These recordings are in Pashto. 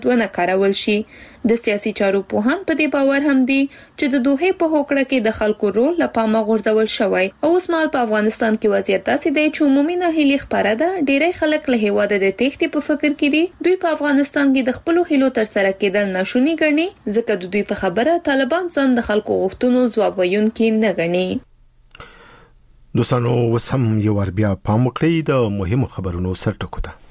ونه کارول شي. د سیاسي چارو پوهان په دې باور هم دي چې د دوحې په هوکړه کې د خلکو رول له پامه غورځول شوی او اوس مهال په افغانستان کې وضعیت داسې دی چې عمومي ناهیلي خپره ده. ډېری خلک له هیواده د تېښتې په فکر کې دي. دوی په افغانستان کې د خپلو هیلو ترسره کېدل ناشوني ګڼي، ځکه د دوی په خبره طالبان ځان د خلکو غوښتنو ځواب ویونکي نه ګڼي. دوستانو وسم یو ور بیا پام وکړئ د مهمو خبرونو سرټکو ته.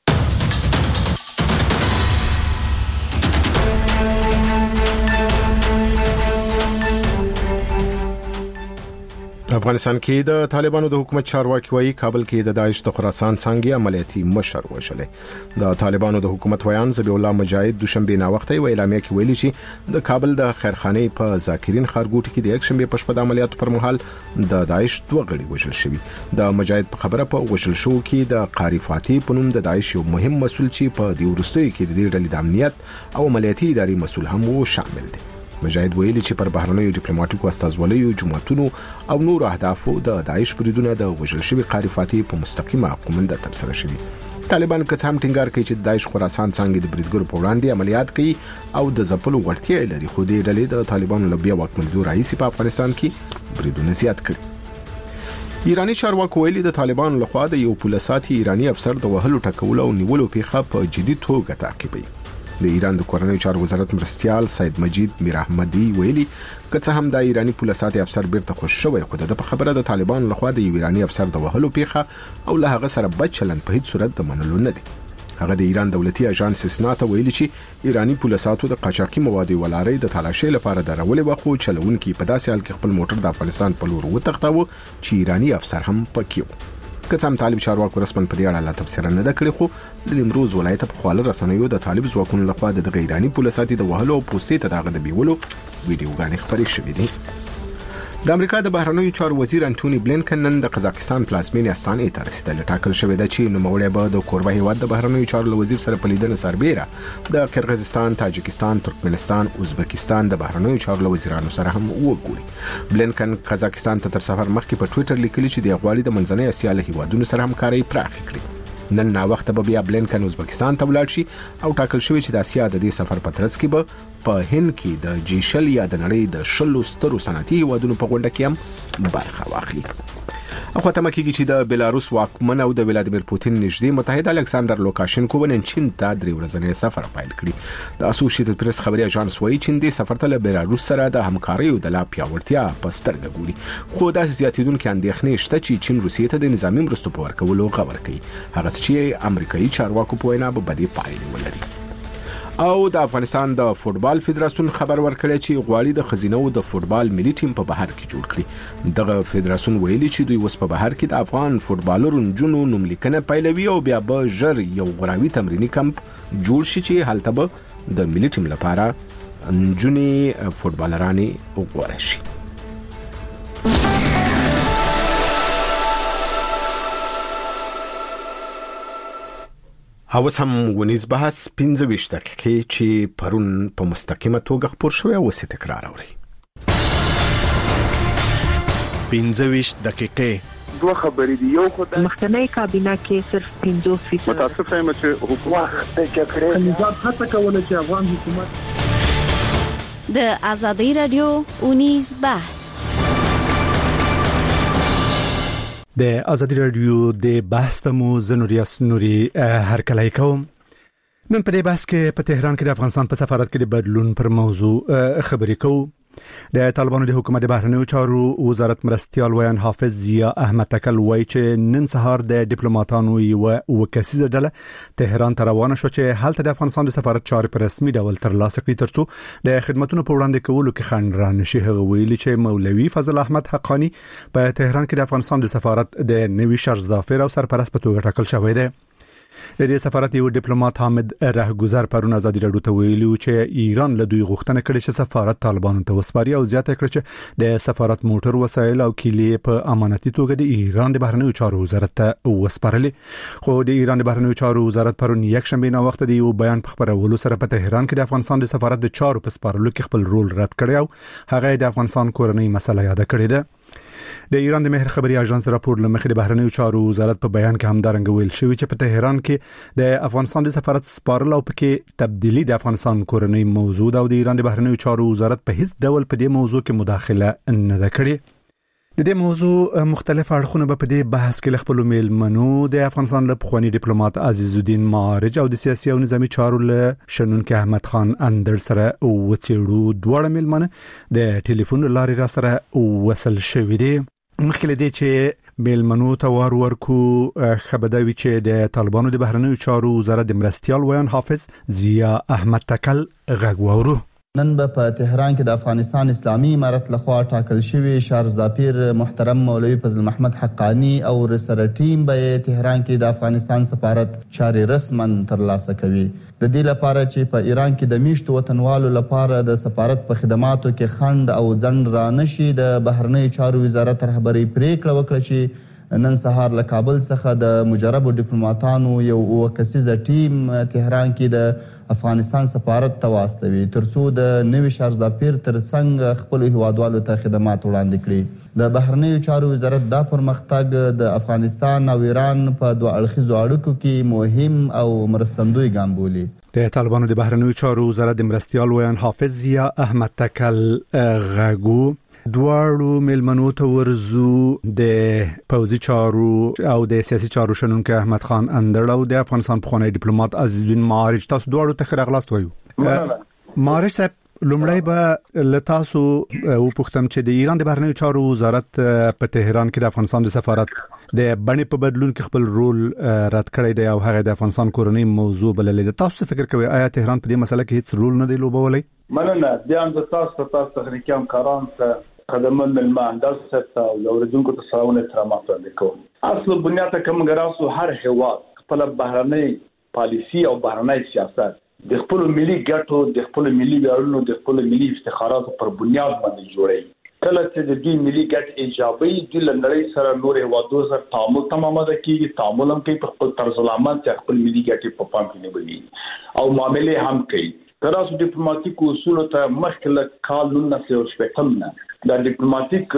افغانستان کې د طالبانو د حکومت چارواکي وایي کابل کې د داعش د خراسان څنګه عملیاتي مشر وشلې. د طالبانو د حکومت ویان ذبیح الله مجاهد دوشنبه نا وخت یې اعلامیه کې ویلي چې د کابل د خیرخانې په ذاکرین ښارګوټي کې د یک شنبه په شپه د عملیاتو پر مهال د داعش دوه غړي وژل شوي. د مجاهد په خبره په وژل شو کې د قاری فاتح په نوم د داعش یو مهم مسول چې په دې ورستۍ کې د دې ډلې د امنیت او عملیاتي اداري مسول هم شامل دي. مجاهد ویلي چې پر بهرنیو ډیپلوماټیکو استازولیو جماعتونو او نور اهدافو د داعش بریدونه د وژل شوي قاری فاتح په مستقیمه قومنده ترسره شوي. طالبان که څه هم ټینګار کوي چې داعش خراسان څنګه د بریدګرو په وړاندې عملیات کوي او د ځپلو وړتیا لري، خو دې ډلې د طالبانو له بیا واکمنېدو راهیسې په افغانستان کې بریدونه زیات کړي. ایرانی چارواکو ویلي د طالبانو لخوا د یو پولیساتي ایرانی افسر د وهلو ټکولو او نیولو پیښه په جدي توګه تعقیبوي. د ایران د کورنیو چارو وزارت مرستیال سید مجید میر احمدی ویلي که څه هم د ایرانی پولیساتي افسر بیرته خوش شوی، خو د خبره د طالبانو لخوا د ایرانی افسر د وهلو پیښه او له هغه سره بد چلند په هیڅ صورت د منلو نه دي. هغه د ایران دولتي اژانس سنا ته ویلي چې ایرانی پولیساتو د قاچاقي موادو ولاري د تلاشي لپاره درولې وخو چلونکي په داسې حال کې خپل موټر د افغانستان په لور وتښتاوه چې ایرانی افسر هم پکې و. که څه هم طالب چارواکو رسمن په دې اړه لا تفسیر نه ده کړی، خو د نیمروز ولایت په خواله رسنیو د طالب ځواکونو لخوا د ایرانی پولیساتي د وهلو او پوستې ته دغه د بیولو ویډیوګانې خپرې شوې دي. د امریکا د بهرنیو چارو وزیر انټونی بلینکن نن د قزاقستان پلازمینې استانې ته رسیدل. ټاکل شوې ده چې نوموړی به د کوربه هیواد د بهرنیو چارو وزیر سره په لیدنه سربېره د قرغیزستان، تاجکستان، ترکمنستان، ازبکستان د بهرنیو چارو وزیرانو سره هم وګوري. بلینکن قزاقستان ته تر سفر مخکې په ټوئیټر لیکلي چې د غواړي د منځنۍ اسیا له هیوادونو سره همکاري پراخه کړي. نن نا وخت به بیا بلینکن ازبکستان ته ولاړ شي او ټاکل شوی چې د اسیا د دې سفر په ترڅ کې به په هند کې د جیشل یا د نړۍ د شلو سترو صنعتي هیوادونو په غونډه کې هم برخه واخلي. اخو ته مکیږي چې د بیلاروس واکمن او د ولادیمیر پوتین نږدې متحد الکساندر لوکاشنکو نن چین ته درې ورځنی سفر پیل کړی. د اسوسییټډ پریس خبري اژانس وایي چې د سفر ته له بیلاروس سره د همکارۍ او د لا پیاوړتیا په سترګه ګوري، خو د زیاتیدونکو اندېښنې شته چې چین روسیې ته د نظامی مرستو په ورکولو خبر کوي، هغه چې امریکایي چارواکو په وینا به بدې پایلې ولري. او د افغانستان د فوتبال فدراسیون خبر ورکړی چې غواړي د خزینو د فوتبال ملي ټیم په بهر کې جوړ کړي. دغه فدراسیون ویلي چې دوی اوس په بهر کې د افغان فوتبالرو نجونو نوملیکنه پیلوي او بیا به ژر یو غوراوي تمرینی کمپ جوړ شي چې هلته به د ملي ټیم لپاره نجونې فوتبالرانې وغوړي شي. اوس هم ونیز بحث 15 دقیقې چې پرون په مستقیمه توګه خبر شوی او څه تکرار اوري. 15 دقیقې دوه خبرې دي. یو خو د مخکنی کابینه کې صرف 50% متاسف یم چې حکومت د جګړې نظام هڅه کوله چې افغان حکومت د آزادۍ رادیو ونیز بحث د آزادۍ رادیو د بحث تمو زنوریاس نوري هر کله کوم. نن په دې بحث کې په تهران کې د افغانستان په سفارت کې د بدلون پر موضوع خبرې کوو. د طالبانو د حکومت د بهرنیو چارو وزارت مرستیال ویان حافظ ضیا احمد تکل وایي چې نن سهار د ډیپلوماټانو یو کسیزه ډله تهران ته روانه شو چې هلته د افغانستان د سفارت چارې په رسمي ډول ترلاسه کړي ترڅو د خدماتو په وړاندې کولو کې خنډ را نشي. هغه ویلي چې مولوي فضل احمد حقانی په تهران کې د افغانستان د سفارت د نوي شرزدافر او سرپرست په توګه ټاکل شوی دی. د دې سفارت یو ډیپلوماټ حامد رهګذر پرون آزادۍ رادیو ته ویلي چې ایران له دوی غوښتنه کړې چې سفارت طالبانو ته وسپاري او زیاته کړې چې د سفارت موټر وسایل او کیلې په امانتي توګه د ایران د بهرنیو چارو وزارت ته وسپارلې. خو د ایران د بهرنیو چارو وزارت پرون یک شنبه نا وخت د یو بیان په خبرولو سره په تهران کې د افغانستان د سفارت د چارو په سپارلو کې خپل رول رد کړی او هغه د افغانستان کورنۍ مسله یاد کړې ده. د ایران د مهر خبري اژانس راپور لمخې د بهرنیو چارو وزارت په بیان کې همدارنګ ویل شوی چې په تهران کې د افغانستان د سفارت سپارل او پکې تبدیلی د افغانستان کورنۍ موضوع او د ایران د بهرنیو چارو وزارت په هیڅ ډول په دې موضوع کې مداخله نه ده کړې. د دې موضوع مختلف اړخونه په دې بحث کې خپل میلمنو د افغانستان له پخوانی ډیپلوماټ عزیز الدین معارج او د سیاسي او نظامی چارو له شنونکو احمد خان اندر سره وڅېړو. دوه میلمنه د ټلیفون لارې را سره وصل شوې دي. مخکې دې چې میلمنو ته ورکو خبردوي چې د طالبانو د بهرنیو چارو وزارت د مرستيال ویان حافظ ضیا احمد تکل غږ نن په تهران کې د افغانستان اسلامي امارت لخوا ټاکل شوی شارزدا پیر محترم مولوي فضل محمد حقانی او رسره ټیم به تهران کې د افغانستان سفارت چاري رسما ترلاسه کوي. د دې لپاره چې په ایران کې د میشتو وطنوالو لپاره د سفارت په خدماتو کې خند او ځنډ را نشي، د بهرنیو چارو وزارت رهبری پریکړه وکړه چې نن سهار له کابل څخه د مجربو ډیپلوماټانو یو وکسیزه ټیم تهران کې د افغانستان سفارت ته واستوي ترڅو د نوي شارزدا پیر ترڅنګ خپل هیوادوالو ته خدمات وړاندې کړي. د بهرنیو چارو وزارت دا پرمختګ د افغانستان او ایران په دوه اړخیزو اړیکو کې مهم او مرستندوی ګام بولي. د طالبانو د بهرنیو چارو وزارت د مرستيال ویان حافظ ضیا احمد تکل غږ دواړو میلمنو ته ورزو د پوزي چارو او د سیاسي چارو شنونکو احمد خان اندر او د افغانستان پخوانی ډیپلوماټ عزیز الدین معارج. تاسو دواړو ته ښه راغلاست وایو. معارج صاحب لومړی به لتاسو او پختم چې د ایران د بهرنیو چارو وزارت په تهران کې د افغانستان د سفارت د بڼې په بدلون کې خپل رول رد کړی دی او هغه د افغانستان کورنۍ موضوع بللې ده. تاسو فکر کوئ آیا تهران په دې مسله کې هیڅ رول نه دی لوبولی؟ مننه. د هم تاسو تخنیکی همکاران ته خدمت المهندس ته او اوریدونکو ته سلام احترامات وکړم. اصل بنیاد کوم ګراسو هر هیواد خپل بهرنۍ پالیسی او بهرنۍ سیاست د خپل ملي ګټو د خپل ملي ویاړونو د خپل ملي افتخاراتو پر بنیاد باندې جوړي. کله چې د دې ملي ګټ ایجابي د لړۍ سره نور هیوادو سره تعامل تمامه کیږي، تعامل هم کوي په خپل طرز العمل چې خپل ملي ګټې په پام کې نیولي او معاملې هم کوي. تراسو ډیپلوماټیک اصول ته مخکله کال 1960 نه د ډیپلوماټیک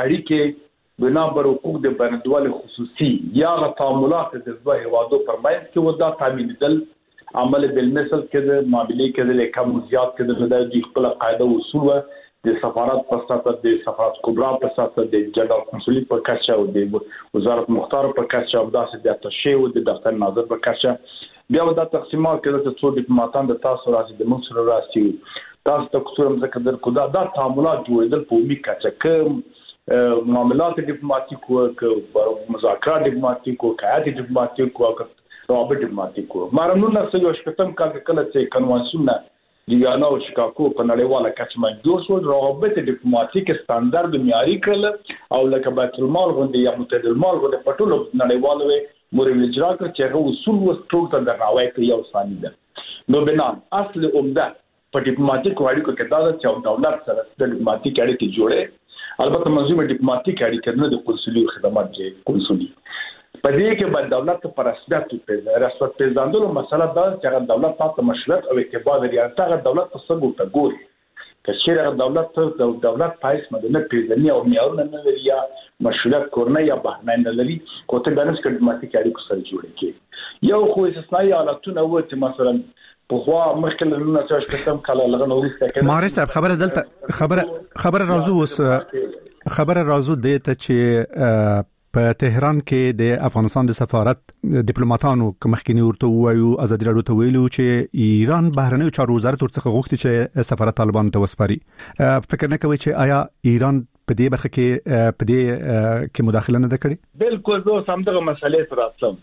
اړیکې بنابر حقوق د بندوال خصوصي یا تعاملات د دوه هیوادو پرمایز کې ودا تامینیدل عمل بالمثل کې د معاملې کې د کم زیات کې د خپل قاعده او اصول د سفارت په سطح د سفارت کبرا په سطح د جنرال کنسولي په کچه او د وزارت مختار په کچه او داسې د اتشه او د دفتر ناظر په کچه بیا د تقسیمات کې د څو ډیپلوماټان د تاسو راځي د موږ سره راځي تاسو ته کوم ځکه در کو دا تعاملات جوړېدل په می کچه کوم معاملات ډیپلوماټیک او مذاکرات ډیپلوماټیک او قاعده ډیپلوماټیک او روابط ډیپلوماټیک مارمنونه سره شپږم کال کله چې کنوانسیون دیانه او شیکاګو په نړیواله کچه باندې جوړ شو. روابط ډیپلوماټیک ستاندرد معیاري کړل او لکه بیت المال غونډه یا متحد المال غونډه په ټولو نړیوالو موري اجرا کړ چې هغه اصول وستو ته درناوی کوي او ثاني ده. نو بنان اصل عمده په ډیپلوماټیک اړیکو کې دا چې دولت سره د ډیپلوماټیک اړیکې جوړه البته منظومه ډیپلوماټیک اړیکې نه د کنسولي خدمات کې کنسولي په دې کې باید دولت پر رسمیت پیژندلو مسله دا چې دولت تاسو مشروعیت او اعتبار لري. هغه دولت څه ګوته ګوري که چیرې دولت ته دولت پایس مدنه پیژني او معیارونه نه لري یا مشروعیت کورنۍ یا بهرنۍ نه لري کوته دانش ډیپلوماټیک اړیکو سره جوړ کی یو خو استثنایی حالتونه و چې مثلا په خوا مخکله لونه چې کتم کله لغه نورسته کې ماري صاحب خبره دلته خبره راځو وس خبره راځو د ته چې په تهران کې د افغانستان د سفارت ډیپلوماټانو مخکینی ورته وایو ازادي راډیو ته ویلو چې ایران بهرنیو چارو وزارت ورڅخه غوښتي چې سفارت طالبان ته وسپاري. فکر نه کوي چې آیا ایران په دې برخه کې مداخله نه کړي؟ بالکل زه هم دغه مسلې تراتم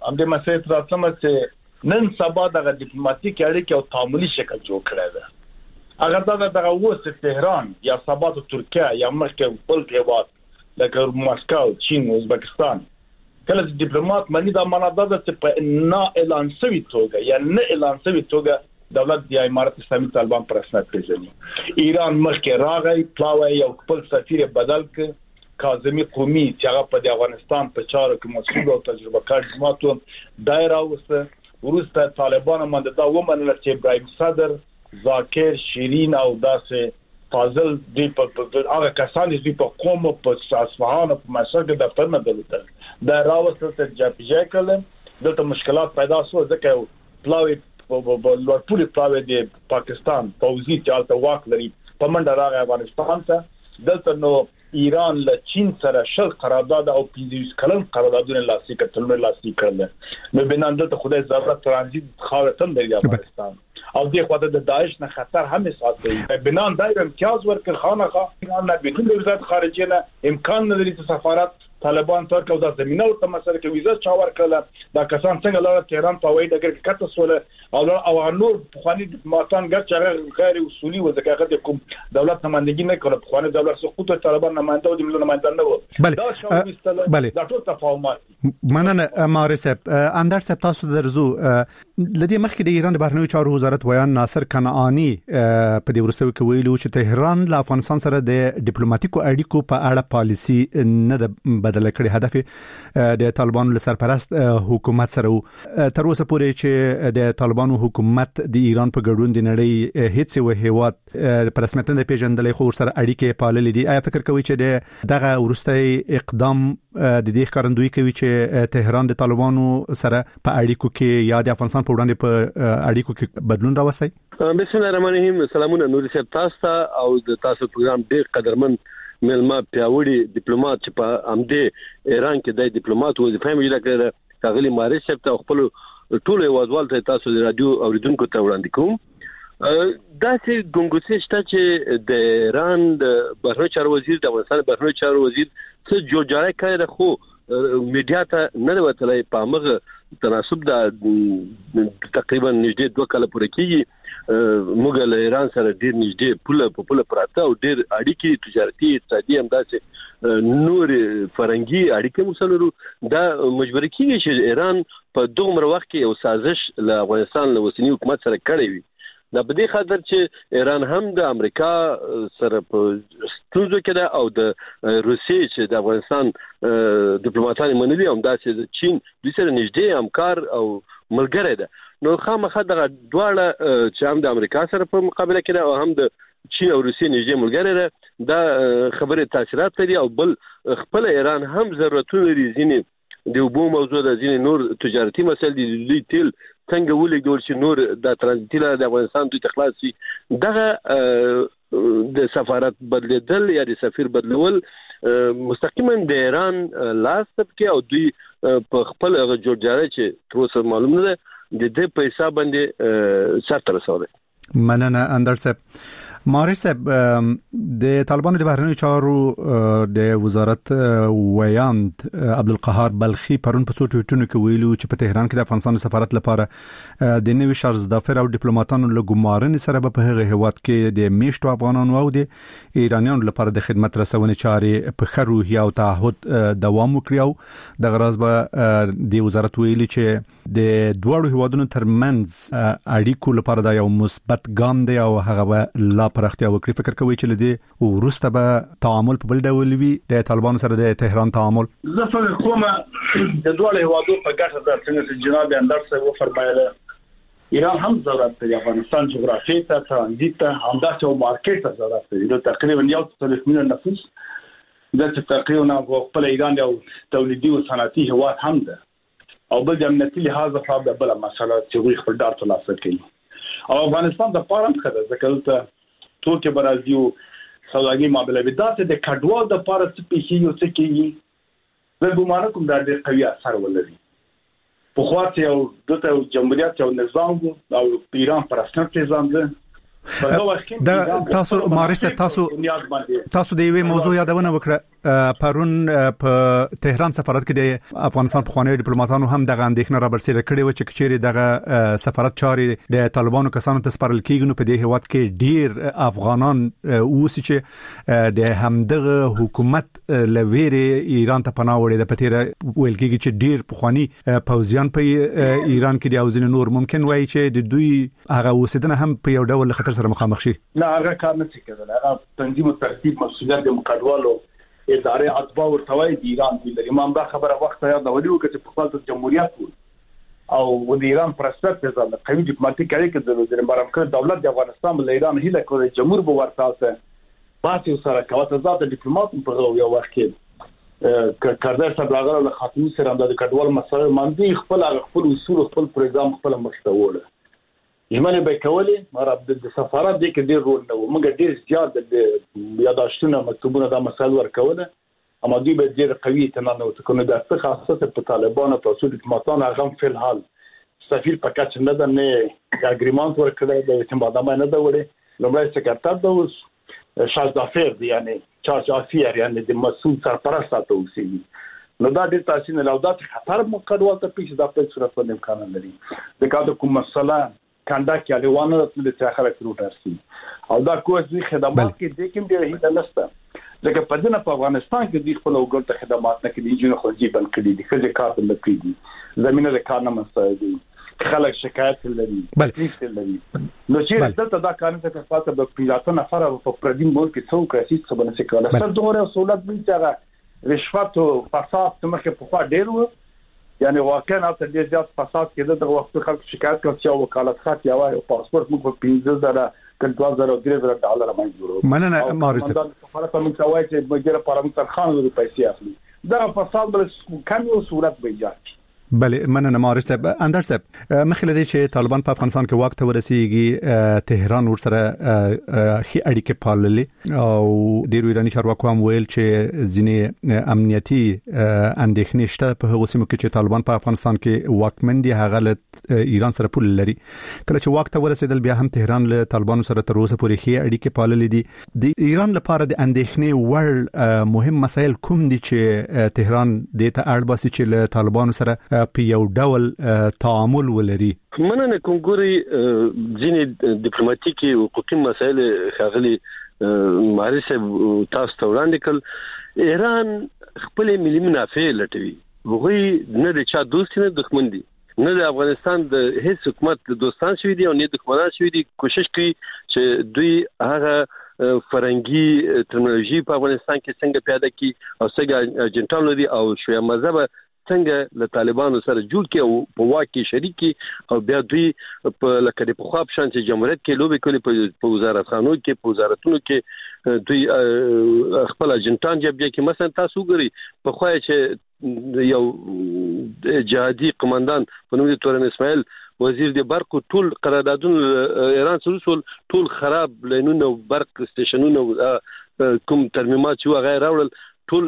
چې نن سبا دغه ډیپلوماټیک اړیکې او تعاملي شکل جوړ کړی دی. اگر دغه وسه تهران یا سبا د ترکیه یا مخکې بل هیواد لکه مسکو، چین، ازبکستان کله چې ډیپلوماټ مانی دا معنا ده چې په نه اعلان شوی توګه یا نه اعلان شوی توګه دولت د امارت اسلامي طالبان پر رسمیت پیژني. ایران مخکې راغی پلاوی یو خپل سفیر بدل ک کاظمی قومي چې هغه په افغانستان په چارو کې مسؤل او تجربه کار ډیپلوماټ دایره وسه ورسته طالبان باندې دا ومنل چې ابراهیم صدر، ذاکر، شیرین او داسې فاضل دی په هغه کسان چې په قوم په اصفهان په مصر کې دفتر نه دلته دا راوستل تر جاپیجا کله دلته مشکلات پیدا شو ځکه پلاوی په لوړ پلاوی د پاکستان فوزي چالت واک لري په منډه راغی افغانستان ته دلته نو ایران له چین سره شل قرارداد او 25 کلن قراردادونه لاسلیک کړل نو بنان دلته خدای ضرورت ترانزیت خاورتن دی افغانستان او دغه خواته د داعش نه خطر هم ساتي بنان دایر امتیاز ورکړ خانه ایران نه بدون وزارت خارجه نه امکان نه لري چې سفارت طالبان تر کو د زمينه ورته مسله کې ویزه چاور کړل دا کسان څنګه لاره تهران په وای دغه کې کټه سول او نور بخواني ماتان ګر چې غیر اصولي و ځکه د کوم دولت نمائندګي نه کړ بخواني دولت سقوط طالبان نمائنده او د ملي نمائنده نه و بله دا ټول تفاهمات مننه مارسب اندر سب تاسو درزو لدی مخکې د ایران د بهرنیو چارو وزارت ویان ناصر کنعانی په دې ورسوي کې ویلو چې تهران له افغانستان سره د ډیپلوماټیکو اړیکو په اړه پالیسی نه بدل کړي هدف د طالبانو له سرپرست حکومت سره تر اوسه پورې چې د طالبانو حکومت د ایران په ګډون د نړۍ هیڅ یو هیواد په رسمیت نه پیژندلې خو سره اړیکې پاللې دي آیا فکر کوي چې دغه ورستۍ اقدام د دې ښکارندوی کوي چې تهران د طالبانو سره په اړیکو کې یا د افغانستان په وړاندې په اړیکو کې بدلون راوستي؟ بسم الله الرحمن الرحیم. سلامونه نوري صاحب تاسو او د تاسو پروګرام ډیر قدرمن ملما پیاوړي ډیپلوماټ چې په امده ایران کې د ډیپلوماټ وظیفه مې لري کاغلی ماري صاحب ته خپل ټول وازوال ته تاسو د رادیو اوریدونکو ته وړاندې کوم. دا چې ګونګوسي شته چې د ایران د بهرنیو چارو وزیر د افغانستان بهرنیو چارو وزیر څه جوړجاړی کړی خو میډیا ته نه وتلای په مغه تناسب د تقریبا نږدې 2 کال پورې کېږي موږ له ایران سره ډیر نږدې پوله پراته او ډیر اړیکې تجارتي اقتصادي همداسې نور فرنګي اړیکې مسلرو دا مجبور کیږي چې ایران په دومره وخت کې یو سازش له افغانستان له وسنی حکومت سره کړی وي دا په دې خاطر چې ایران هم د امریکا سره په ستونزو کې ده او د روسیې چې د افغانستان ډیپلوماټان منلي هم دا چې د چین د سره نږدې همکار او ملګری ده نو خامخا دغه دواړه چې هم د امریکا سره په مقابله کې ده او هم د چین او روسیې نږدې ملګری ده دا خبره تاثیرات لري او بل خپل ایران هم ضرورتونه لري ځینې د وبو موضوع د ځینې نور تجارتي مسایل دي د تیل څنګه ولګول چې نور د ترانزیت د افغانستان د تخلاصي دغه د سفارت بدلیدل یا د سفیر بدلول مستقیما د ایران لاس کې او دوی په خپل جوړجاړی چې تر اوسه معلوم نه ده د دې په حساب باندې سره رسول. مننه اندر صاحب. مارس صاحب د طالبانو د بهرنیو چارو د وزارت ویاند عبدالقهار بلخي پرون په څو ټویټونو کې ویلو چې په تهران کې د افغانستان سفارت لپاره د نوي شارز دافر او ډیپلوماټانو له ګمارنې سره په هغه هیواد کې د میشتو افغانانو او د ایرانیانو لپاره د خدمت رسونې چارې په ښه روحیه او تعهد دوام وکړي او د غراض به د وزارت ویلي چې د دوړو هیوادونو ترمنځ اړیکو لپاره دا یو مثبت ګام دی او هغه لا پرختیا وکړي. فکر کوي چې لدی ورسته به تعامل په بل ډول وي د طالبانو سره د تهران تعامل؟ زه فکر کوم د دوه هیوادو په ګټه ده چې جناب اندر صاحب وفرمایله ایران هم ضرورت لري افغانستان جغرافي ته ترانزیت ته همداسې او مارکیټ ته ضرورت لري د تقریبا 1 میلیون نفوس د تقریبا خپل ایران یو تولیدي او صنعتي هیواد هم ده او بل د امنیتي لحاظ خراب ده بل مسله چې وي خپل ډار ترلاسه کوي او افغانستان د پاره خدای ځکه توکي برازیو سوداګي معاملې به داسې د کډوال د پاره څه پیښي یو څه کیږي زه ګومان کوم دا ډېر قوي اثر ولري په خاطر یو دغه جمهوریت او نظام او ایران پر اساس نظام ده دا تاسو مارس تاسو د یوې موضوع یادونه وکړه پرون په تهران سفارت کې د افغانستان پخوانی ډیپلوماټانو هم دغه اندېښنه را برسېره کړې و چې چیرې دغه سفارت چارې د طالبانو کسانو ته سپارل کېږي نو په دې هیواد کې ډیر افغانان اوسي چې د همدغه حکومت لویرې ایران ته پناه وړي د پتیره ویل کېږي چې ډیر پخوانی پوځیان په ایران کې د اوزین نور ممکن وایي چې د دوی هغه اوسیدنه هم په یو ډول خطر سره مخامخ شي. نه هغه کار نه کېدل هغه تنظیم او ترتیب مسؤلیت د مقدوالو ادارې اتباع ورتوي د ایران د امام دا خبره وخت یاد ولې وکړي په خپل جمهوریت او د ایران پرسپکټ د قوي ډیپلوماټیک اړیکې د وزیر برام کړ دولت د افغانستان له ایران هیله کوي جمهور به ورتاسه باسي سره کوته ذات ډیپلوماټ په یو وخت کې کارځای صاحب راغله له خاتمي سره د کډوال مسله باندې خپل اصول خپل پروګرام خپل مشتوره ژمنه به کولې مراب د سفارت د کې ډیر رول نه و موږ ډیر زیات د یاداشتونه مکتوبونه د مسایل ورکوله اما دوی به ډیر قوي تنانه وکړي د څه خاصه په طالبانو په اصول ډیپلوماټانو هغه په حال سفیر پکاچ نه د نه اګریمنت ورکړی د اعتماد نه دا وړي لومړی سکرټر د اوس شاز دافیر یعنی چارج افیر یعنی د مسؤل سرپرست تاسو نو دا د تاسو نه لاودات خطر مقدوال ته پیښ د خپل صورت په امکان لري د کاده کوم مسله کنده کې الیوانه د تاخر کروټر سي او دا کوڅې خدمات کې د کوم ډیر هیله نشته لکه په دنه په افغانستان کې د خپل وګړو خدمات نه کړي جنو خو جیبن کړي دي خځه کار نه کړي زمينه د کار نه مساعدي خلک شکایت لري نو چې دلته دا قانون ته فاته د پیلاتو نفر په پردیم بول کې څو کاسي څه باندې کول سر دوره سہولت به چې رشوت او فساد څخه په خوا ډیر و یعنی واقعا تر دې زیات فساد کېده د وخت خلک شکایت کوي چې وکالت خاط یا پاسپورت موږ په 15000 $20,000 منځورو مننه مارس دا خبره کوم چې وایي چې بګره پارلمان خان له پیسې اخلي دا فساد بل کم یو صورت به ایجاد بله مننه مارس صاحب اندر صاحب مخله دي چې طالبان په افغانستان کې وخت ورسیږي تهران ورسره خي اړیکې پاللې او ډیرو ایرانی چارواکو هم ویل چې ځینې امنیتي اندېښنې شته په هغه سیمو کې چې طالبان په افغانستان کې واکمن دي هغه له ایران سره پول لري کله چې وخت ورسېدل بیا هم تهران له طالبانو سره تر اوسه پورې خي اړیکې پاللې دي د ایران لپاره د اندېښنې ور مهم مسایل کوم دي چې تهران د ته اړ باسي چې له طالبانو سره په یو ډول تعامل ولري مننه کوم ګوري ځینې ډیپلوماټیکي او حقوقي مسایل خاغلي مارس تاسو ته وړاندې کړ ایران خپل ملي منافع لټوي هغه نه د چا دوست نه دښمن دي نه د افغانستان د هیڅ حکومت د دوستان شوی دي او نه د دښمنان شوی دي کوشش کوي چې دوی هغه فرنګي ټرمینالوژي په افغانستان کې څنګه پیدا کی او څنګه اجنټان لري او شوی مذهب څنګه له طالبانو سره جوړ کې او په واکي شریکي او بیا دوی په لکه د پخواب شان چې جمهوریت کې لوبي کوي په وزارتخانو کې په وزارتونو کې دوی خپل اجنټان جبهه کې مثلا تاسو ګوري په خوای چې یو جهادي قومندان په نوم د تورن اسماعیل وزیر د برق ټول قراردادونه ایران سره ټول خراب لینونه برق سټیشنونه کوم ترمیمات چې غیر راوړل ټول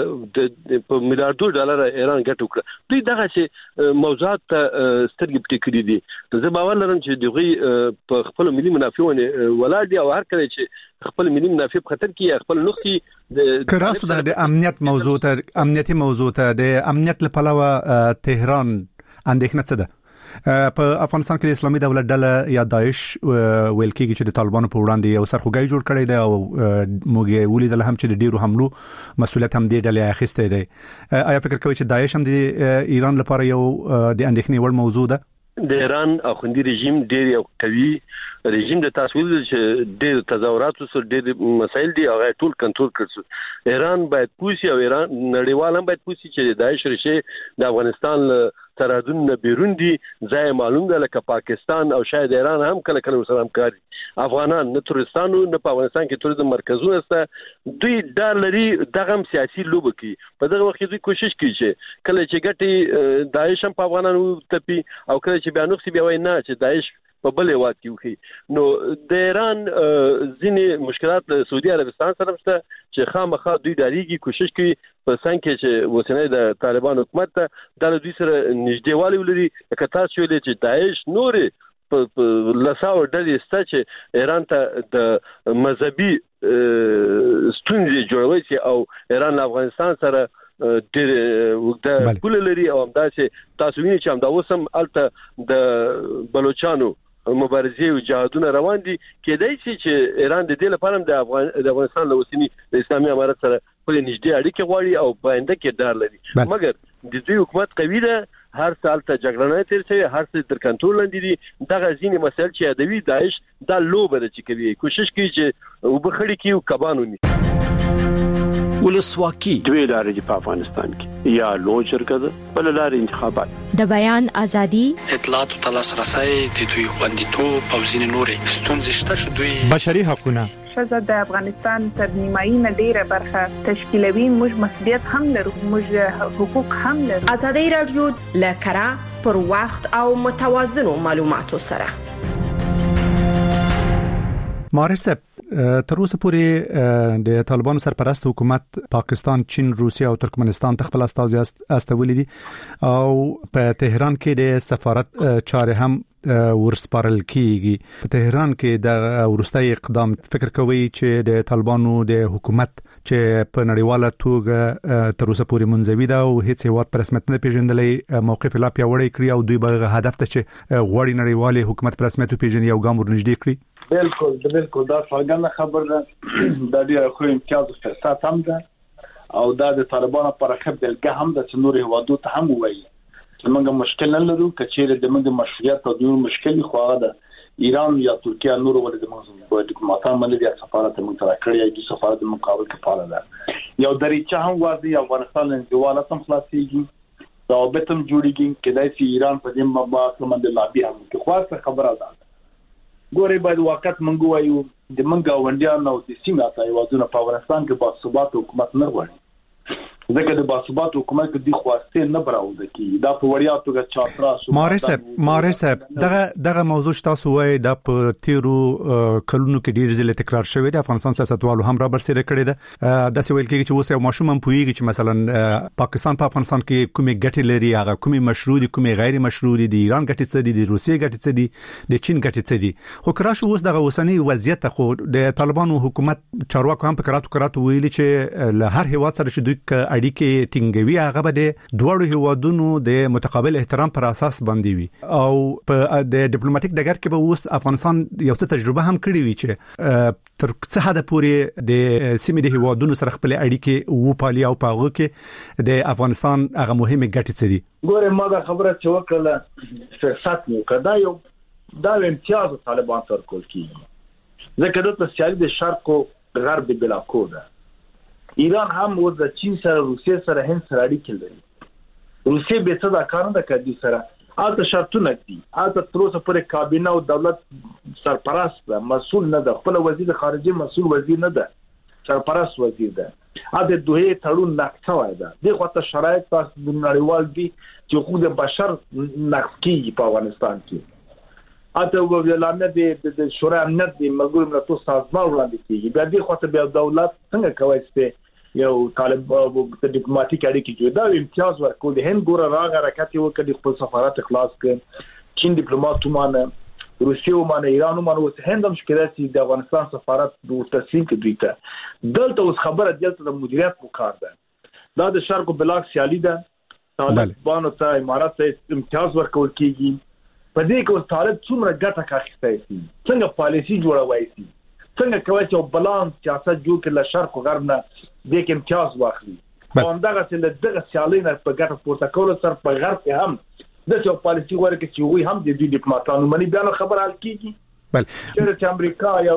په میلیارډو ډالر ایران ګټ وکړه دوی دغه چې موضوعات سترګې پټې کړې دي زه باور لرم چې دوی په خپل ملي منافعونه ولاړ دي او هر کله چې خپل ملي منافع په خطر کې خپل نقطې کراسو د امنیت موضوع ته امنیتي موضوع ته د امنیت لپاره تهران اندېښنه څه ده په افغانستان کې اسلامي دولت ډله یا داعش ویل کېږي چې د طالبانو په وړاندې یو سرخوږی جوړ کړی دی او موږ ولیدل هم چې د ډیرو حملو مسؤلیت هم دی ډلې اخیسته دی آیا فکر کوئ چې داعش هم د ایران لپاره یو د اندېښنې وړ موضوع ده د ایران اخوندي رژیم ډیر یو قوي رژیم د تاسویل چې ډیر تظاهرات سره ډیر مسایل دي هغه ټول کنټرول کړي ایران باید پوسی او ایران نړیوال هم باید پوسی چې داعش رشه د افغانستان سرحدونو نه بیرون دي ځای معلوم ده لکه پاکستان او شاید ایران هم کله کله سره همکاري افغانان نه تورستانو نه په افغانستان کې توریزم مرکزونه سته دوی ډالري دغه سیاسي لوب کوي په دغه وخت دوی کوشش کوي چې کله چې ګټي داعش هم په افغانانو تپي او کله چې بیا نقصي بیا وای نه چې داعش په بل هواد کې وخی نو د ایران ځینې مشکلات له سعودي عربستان سره شته چې خامخا دوی داریږي کوشش کوي په څنګه کې چې وسنۍ د طالبان حکومت ته د دوی سره نږدېوالی ولري لکه تاسو ویلي چې داعش نورې په لساو ډلې سته چې ایران ته د مذهبي ستونزې جوړوي او ایران له افغانستان سره ډېر وګړه کول لري او همداسې تاسو وینئ چې همدا اوس هم الته د بلوچستانو مبارزې او جهادونه روان دي کېدای شي چې ایران د دې لپاره د افغانستان له اوسنی د اسلامي امارت سره په نږدې اړیکې غواړي او په آینده کې ډار لري مګر د دوی حکومت قوي ده هر سال ته جګړه نه تیر شي هر څه تر کنټرول لاندې دي دغه ځینې مسایل چې ادوی داعش دا لوبه چې کوي کوشش کوي چې وبخړي کې او کبانونی ولسواکي دوی لارې په افغانستان کې یا لوجرګه ده بل لارې انتخابات د بیان ازادي اطلاعات او تلاسرسي د دوی خوندیتوب او ځینې نورې ستونزې شته دوی بشري حقوقونه شزه د افغانستان تر نیمایي نه ډیره برخه تشکیلوي، موږ مسؤلیت هم لرو، موږ حقوق هم لرو. ازادي رادیو لکرا پر وخت او متوازنو معلوماتو سره. مارش صاحب، تر اوسه پورې د طالبانو سرپرست حکومت پاکستان، چین، روسیه او ترکمنستان ته خپل استازي استولي دي او په تهران کې د سفارت چارې هم ورسپارل کیږي. په تهران کې د ورستۍ اقدام فکر کوي چې د طالبانو د حکومت چې په نړیواله توګه تر اوسه پورې منځوي ده او هیڅ هیواد پر رسمیت نه پیژندلې، موقف لا پیاوړی کړی او دوی به هدف ته چې غوړي نړیواله حکومت پر رسمیت پیژني او ګام ورنږدې کړی. بالکل دا څنګه خبر ده، دا ډیره خو امتیاز فرصت هم ده او دا د طالبانو پر خبرګه هم د نور هوادو ته هم وایي چې موږ مشکل نه لرو، کچېره د موږ مشروعیت او د مشکل خو ده ایران یا ترکیه نور ولې د موږ ډیپلوماټان باندې د سفارت مونږ کړی د سفارت مقابل کفاله ده یو دریچه هم واځي افغانستان له دیواله تم خلاصيږي، دا وبتم جوړیږي کله چې ایران په دې مباحث باندې لابي هم کې خاصه خبره ده. ګورې باید وخت منګو وایو د منګا وندیان او د سیمه ته وازونه په افغانستان کې با ثبات حکومت نه غواړي، ځکه د با ثبات حکومت کې د خواسته نه براوځي کی دا په وړیا توګه چاپرا مارش صاحب دغه موضوع تاسو وایي د په تیرو کلونو کې ډیر ځله تکرار شوی د افغانستان سیاستوالو هم را برسېره کړی ده. د سویل کې چې اوس یو ماشوم هم پوهیږي چې مثلا پاکستان په افغانستان کې کومې ګټې لري، هغه کومې مشروع دي کومې غیر مشروع دي، د ایران ګټې څه دي، د روسیې ګټې څه دي، د چین ګټې څه دي. خو کراش اوس دغه اوسنی وضعیت خو د طالبانو حکومت چارواکو هم په کراتو ویلي چې له هر هیواد سره چې دوی اړیکې ټینګوي هغه به د دوړو هیوادونو د متقابل احترام پر اساس باندې وي او په د ډیپلوماټیک ډګر کې به اوس افغانستان یو څه تجربه هم کړې وي چې تر څه حد پورې د سیمې د هیوادونو سره خپل اړیکې وپالي او په هغه کې د افغانستان هغه مهمه ګټې څه دي. ګوره ما دا خبره چې وکړه فرصت نو کدا یو دا امتیاز طالبان تر کول کیږي، ځکه د سیالي د شرق او غرب بلا کوده ایران هم و د چین سره روسیې سره هند سره اړیکې لري. روسیې به څه دا کار نه کوي سره اته شرطونه دي، اته تر اوسه پورې کابینه او دولت سرپرست مسؤل نه ده، خپل وزیر خارجه مسؤل وزیر نه ده، سرپرست وزیر ده. اته دوه تړون نقص وای ده د خاطر شرایط تاسو د نړیوال دي چې حقوق بشر نقص کیږي په افغانستان کې. اته ویلانه د شورا امنیت د ملګرو ملتونو سازمان وړاندې کیږي، بیا د خاطر بیا دولت څنګه کوي چې یو طالب د ډیپلوماټیک اړیکې جوړ دا امتیاز ورکول د هند ګوره راغ حرکت وکړي خپل سفارت خلاص کړ، چین ډیپلوماټ مانه، روسیه مانه، ایران مانه، اوس هند هم شکایت چې د افغانستان سفارت د تسلیم کړي ته دلته اوس خبره دلته د مدیریت وکړ ده دا د شرق بلاک سیالي ده، طالبانو ته امارات ته امتیاز ورکول کیږي. په دې کې اوس طالب څومره ګټه اخیستای شي، څنګه پالیسي جوړوي شي، څنګه کوي چې بالانس سیاست جوړ کړي له شرق او غرب نه د امتیاز واخلي. همدغه چې دغه سیالي نه په ګټه پورته کول سره په غرب کې هم د څو پالیسي ورکړي چې وي هم د ډیپلوماټانو باندې بیان خبر حل کیږي. بل چې امریکا یا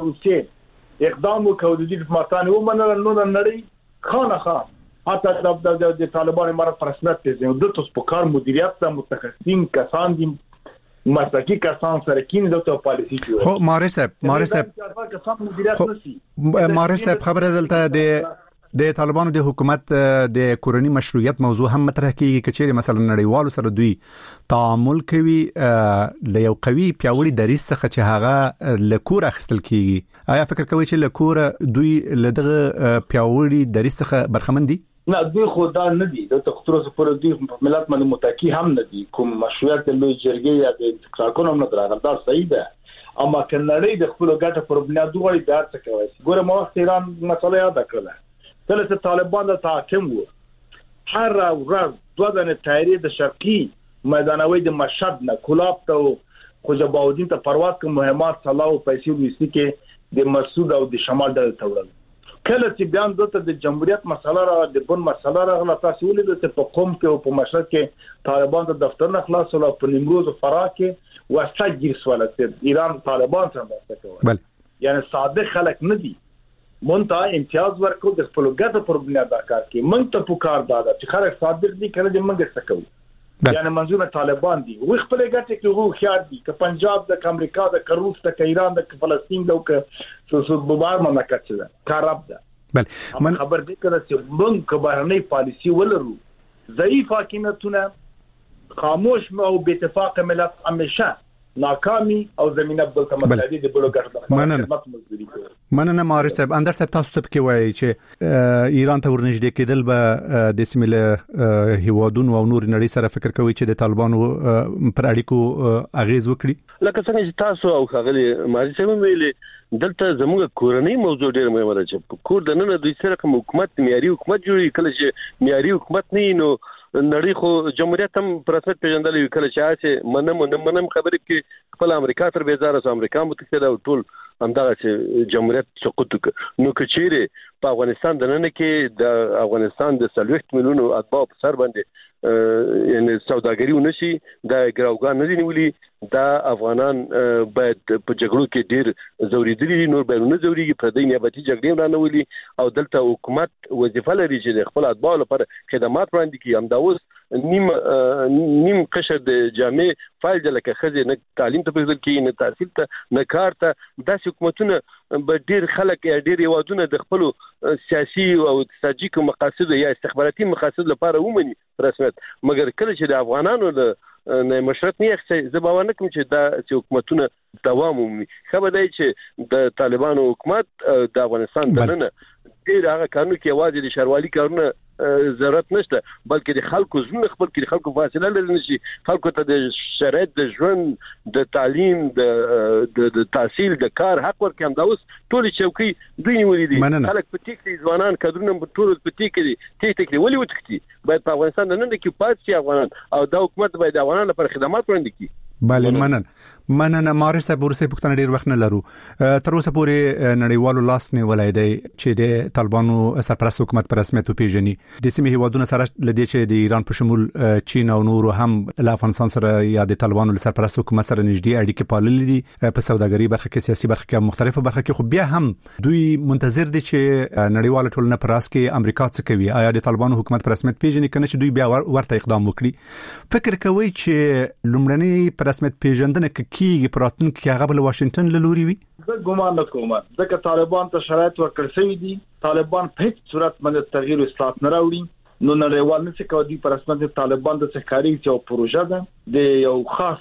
روسیې اقدام وکړي د ډیپلوماټانو ومنل نو نړۍ خانه اته د طالبانو مراد پر رسمیت ته د تاسو په کار مدیریت ته متخصصین کسان دي مسلکی کسان سره کین د تو پالیسي جوړ. خو مارش صاحب خبره دلته د طالبانو د حکومت د کورنی مشروعیت موضوع هم مطرح کیږي کچېره مثلا نړیوالو سره دوی تعامل کوي له یو قوي پیاوړي دریځ څخه چې هغه لکور اخستل کیږي. آیا فکر کوي چې لکور دوی لدغه پیاوړي دریځ څخه برخمن دي؟ نه دوی خدا نه دي، د تخصص پر دوی ملت باندې متکی هم نه دي، کوم مشروعیت له جرګې یا د ټاکنو نه درغل دا صحیح ده، اما کنړې د خپل ګټه پر بنیاد دوی دا څه کوي. ګوره ما وخت ایران مسله یاد کړله کله چې طالبان د تحکم وو هر ورځ دوه دنه تایری د شرقي میدانوي د مشهد نه کولاب ته خوجباودین ته پرواز کوم مهمات صلاح او پیسې وېستي کې د مسعود او د شمال ډول تورل کله چې بیان دته د جمهوریت مسله را د بن مسله راغله تاسو ولید چې په قوم کې او په مشهد کې طالبان د دفتر نه خلاص او په نیمروز او فراه کې وساجر سوالت ایران طالبان سره واسطه کوي. یعنی ساده خلک نه دي مونږ امتیاز ورکو د خپل ګټه پر بنیاد کار کوي. مونږ ته پکار دادا چې خلک صادق دي کله دې مونږ څه کوو یعنی منظور طالبان دي وي خپل ګټه کې وو خیال دي ک پنجاب د امریکا د روس د ایران د فلسطین د څو بمبار مملکت ده خراب ده بله من خبر دي کړه چې موږ کبرنۍ پالیسی ولرو ضعیف حکومتونه خاموش او بے اتفاق ملت همیشه ناکامي او زمينه بل تمثيلي د بلوګر مننه ماري صاحب اندر صاحب تاسو ته کې وایي چې ایران ته ورنږدې کېدل به د سیمه هیوادونو او نور نړۍ سره فکر کوي چې د طالبانو پر اړیکو اغیز وکړي لکه څنګه چې تاسو او خغلی ماري صاحب ویلي دلته زموږ کورنۍ موضوع ډېر مهمه ده چې کور د نن دوی سره کوم حکومت معیاري حکومت جوړي کله چې معیاري حکومت نه نو نړۍ خو جمهوریت هم پرسمت پیژندل کله چې منم خبرې کې خپل امریکا تر بیزاره سو امریکا متحده او ټول همدغه چې جمهوریت سقوط نو کچېره په افغانستان د نن کې د افغانستان د 30 میلیونو اتباع په سر باندې یعنی سوداګری ونشي د ګراوګان نه نیولي دا افغانان باید په جګړو کې ډیر زوریدلي نور بیرونه زوريږي په دې نیابتي جګړې نه نولي او دلته حکومت وظیفه لري چې خپل اتباع لپاره خدمات وړاندې کړي هم دا اوس نیم قشر د جامع فایل جلکه خزه نه تعلیم ته پېژل کې نه تحصیل ته نه کار ته د حکومتونه به ډیر خلک یا ډیر یوادونه د خپل سیاسي او اقتصادي مقاصد یا استخباراتي مقاصد لپاره ومني رسمیت مګر کله چې د افغانانو نه مشرت نه اخڅي زباونه کوم چې د حکومتونه دوام ومني خبر دی چې د طالبانو حکومت د افغانستان دننه ډیر هغه قانون کې واځي د شروالي کارونه ضرورت نشته بلکې د خلکو زونه خپل کې خلکو فاصله لري نشي خلکو ته د شرایط د ژوند د تعلیم د تحصیل د کار حق ورکړي هم دا اوس ټول چوکي دوی نیولې دي خلک په تیک دي ځوانان کډرونه په ټول په تیک دي تیک ولې وټکتي باید په افغانستان د نن کې پاتې افغانان او د حکومت باید افغانان لپاره خدمات وړاندې کړي بله مننه ماري صاحب ورسې پښتنه ډیر وخت نه لرو تر اوسه پورې نړیوالو لاس نه ولای دی چې د طالبانو سرپرست حکومت پر رسمیت پیژني د سیمه هیوادونو سره لدی چې د ایران په شمول چین او نورو هم له افغانستان سره یا د طالبانو سرپرست حکومت سره نږدې اړیکې پاللې دي په سوداګري برخه کې سیاسي برخه کې مختلفه برخه کې خو بیا هم دوی منتظر دي چې نړیوال ټولنه پر اس کې امریکا څخه کوي آیا د طالبانو حکومت پر رسمیت پیژني کنه چې دوی بیا ورته اقدام وکړي فکر کوي چې لومړنی رسمیت پیژندنه کیږي پراتون کې هغه بل واشنگټن له لوري وي زه ګومان نه کوم ځکه طالبان ته شرایط ورکړل شوی دي طالبان په هیڅ صورت باندې تغییر او اصلاحات نه راوړي نو نړیوال نه څه کوي پر رسمیت طالبان د څخاري چې پروژه ده د یو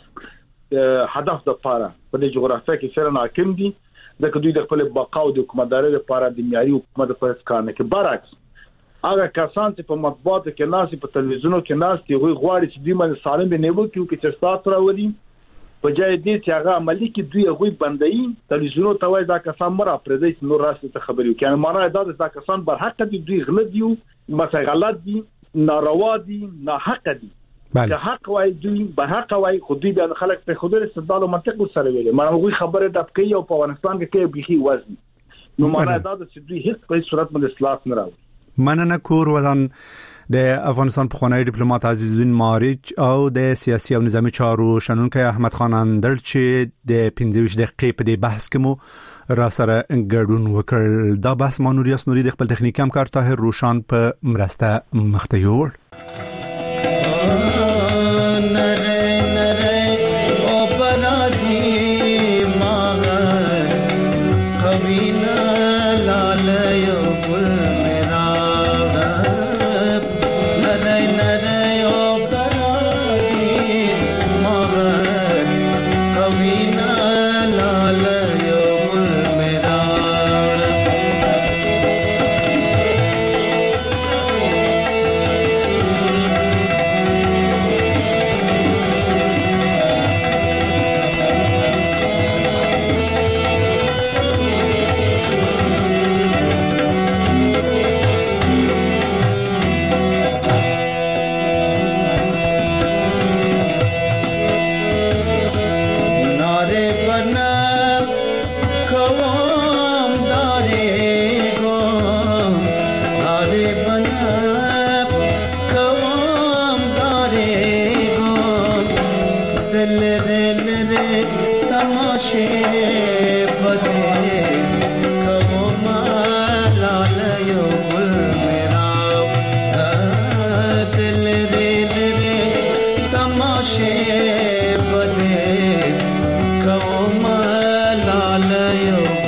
خاص هدف لپاره په دې جغرافیه کې سره حاکم دي ځکه دوی د خپل بقا او د حکومتداري لپاره د معیاري حکومت په کار نه کې برعکس هغه کسان چې په مطبوعاتو کې ناس په تلویزیونو کې ناس دی غواړي چې دوی باندې سالم بنیو کې چې ستاسو راوړي په ځای دې چې هغه عملی کې دوی هغه بندي تلویزیونو ته وایي دا کسان مر اپریدي نور راسته ته خبري کوي یعنی معنی دا کسان بر حق دي دوی غلط دي مثلا غلط دي ناروا دي نه حق دي که حق وای دوی به حق وای خو دوی د خلک په خوده استدلال او منطق سره ویل معنی هغه خبره د کوي او په افغانستان کې بيخي وزن نو معنی دا چې دوی هیڅ په صورت باندې اصلاح نه راوړي مننه کور ودان د افغانستان پخوانی ډیپلوماټ عزیز الدین مارچ او د سیاسي او نظامی چارو شنونکو احمد خان اندر چې د 15 دقیقې په دې بحث کې مو را سره ګډون وکړ دا بحث مانوریاس نوري د خپل تخنیکی همکار طاهر روشان په مرسته مخته یوړ یو